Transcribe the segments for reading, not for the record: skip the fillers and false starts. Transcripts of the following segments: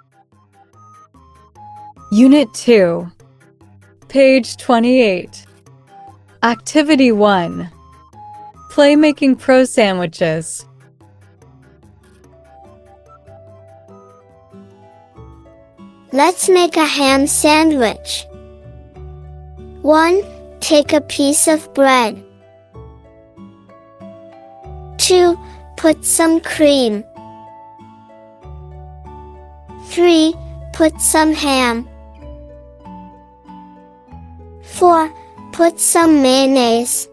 Unit 2, page 28. Activity 1. Play making prose sandwiches. Let's make a ham sandwich. 1. Take a piece of bread. 2. Put some cream. 3. Put some ham. 4. Put some mayonnaise.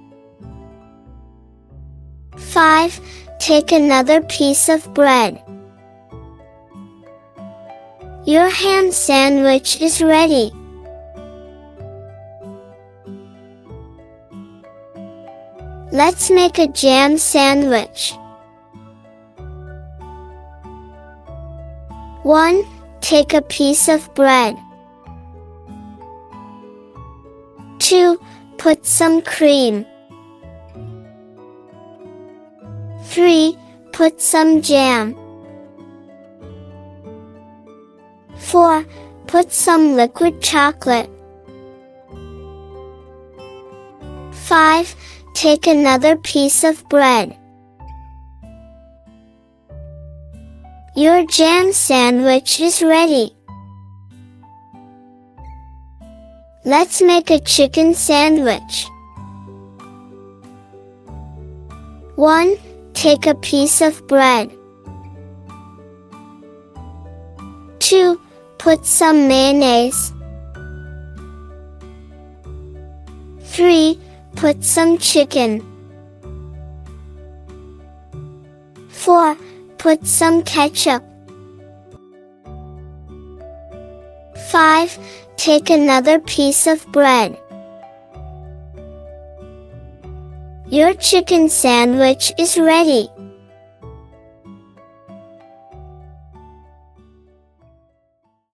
5. Take another piece of bread. Your ham sandwich is ready. Let's make a jam sandwich. 1. Take a piece of bread. 2. Put some cream. 3. Put some jam. 4. Put some liquid chocolate. 5. Take another piece of bread. Your jam sandwich is ready. Let's make a chicken sandwich. 1. Take a piece of bread. 2. Put some mayonnaise. 3. Put some chicken. 4. Put some ketchup. 5. Take another piece of bread. Your chicken sandwich is ready.